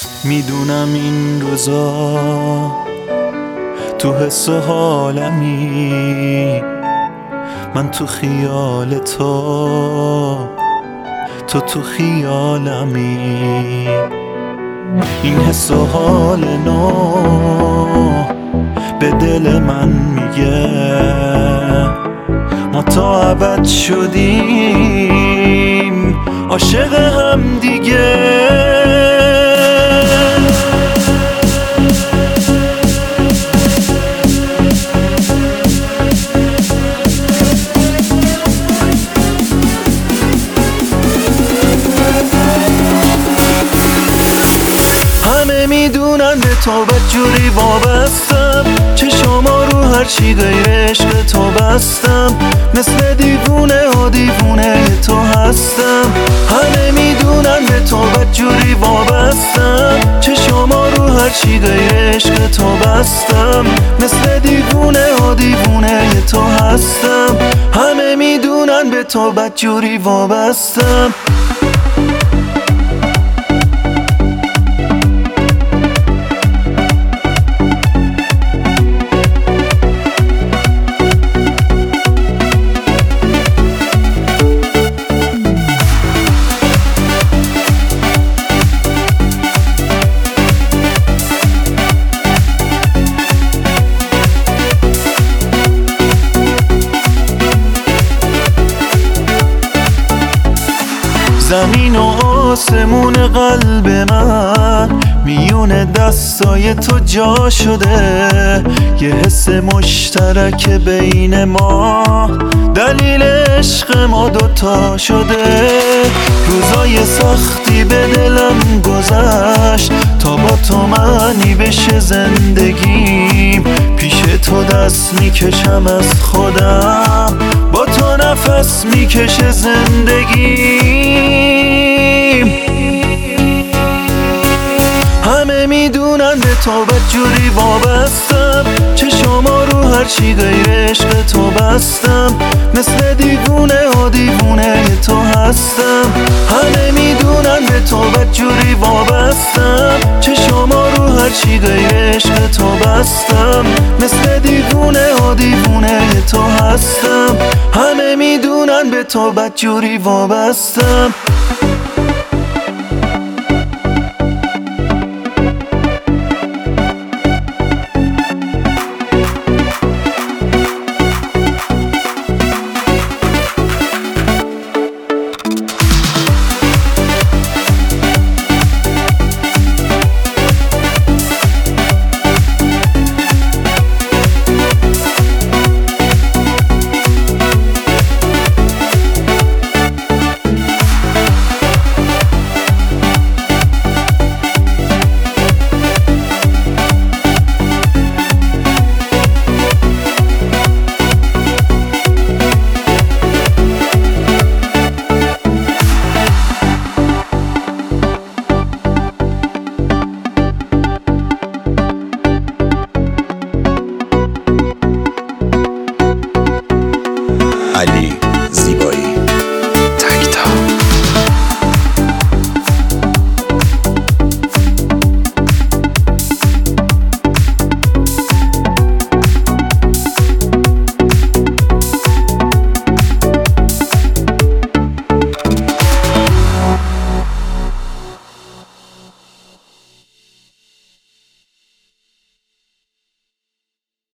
میدونم این روزا تو حس و حالمی، من تو خیال تو تو خیالمی. این حس و حال نو به دل من میگه ما تا ابد شدیم عاشق هم دیگه. همه میدونن به تو بدجوری وابستم، چشما رو هرچی غیر عشق تو بستم، مثل دیوونه و دیوونه تو هستم. همه میدونن به تو بدجوری وابستم، چشما رو هرچی غیر عشق تو بستم، مثل دیوونه و دیوونه تو هستم. همه میدونن به تو بدجوری وابستم. زمین و آسمون قلب من میون دستای تو جا شده، یه حس مشترک بین ما دلیل عشق ما دوتا شده. روزای سختی به دلم گذشت تا با تو معنی بشه زندگیم، پیش تو دست میکشم از خودم، با تو نفس میکشه زندگیم. همه میدونن به تو بدجوری وابستم، چشما رو هرچی غیر عشق تو بستم، مثل دیوونه و دیوونه تو هستم. همه میدونن به تو بدجوری وابستم، چشما رو هرچی غیر عشق تو بستم، مثل دیوونه و دیوونه تو هستم. همه میدونن به تو بدجوری وابستم.